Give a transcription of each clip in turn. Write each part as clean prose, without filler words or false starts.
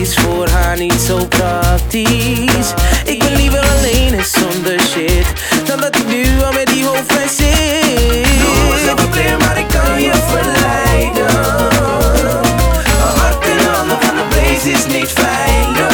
is voor haar niet zo praktisch. Ik ben liever alleen en zonder shit dan dat ik nu al met die hoofdpijn zit. Doe eens een probleem, maar ik kan je verleiden. Een hart in handen van de blaze is niet veilig.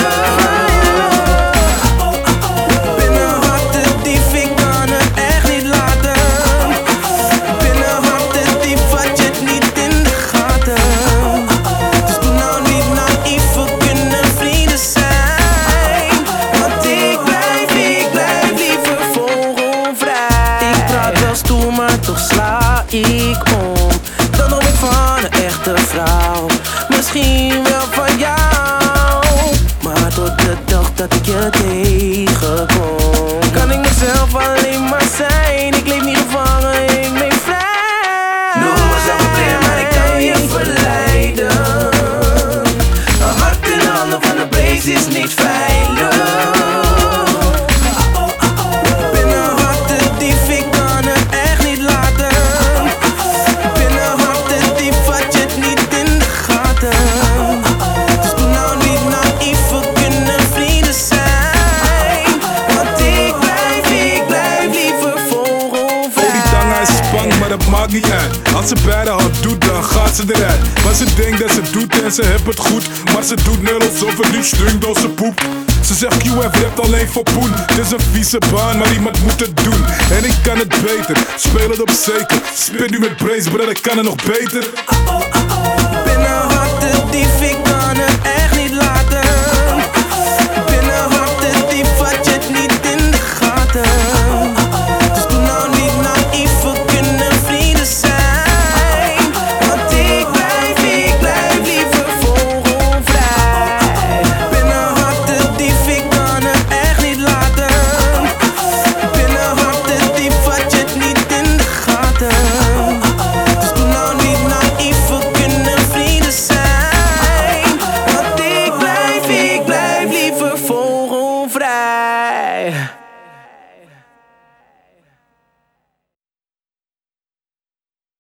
Toch sla ik om. Dan droom ik van een echte vrouw. Misschien wel van jou. Maar tot de dag dat ik je tegenkom, kan ik mezelf alleen maar zijn. Ik leef niet gevangen, ik ben vrij. Noem eens een probleem, maar ik kan je verleiden. Een hart in de handen van de blaze is niet veilig. Maar dat maakt niet uit. Als ze bij de hand doet, dan gaat ze eruit. Maar ze denkt dat ze doet en ze heeft het goed. Maar ze doet net alsof het niet stinkt als ze poep. Ze zegt QF rapt alleen voor poen. Het is een vieze baan, maar iemand moet het doen. En ik kan het beter, speel het op zeker. Spit nu met brace, brother, ik kan het nog beter. Ik ben een harte dief, ik kan het echt niet laten. Ik ben een harte dief, wat je het niet in de gaten. Vrij.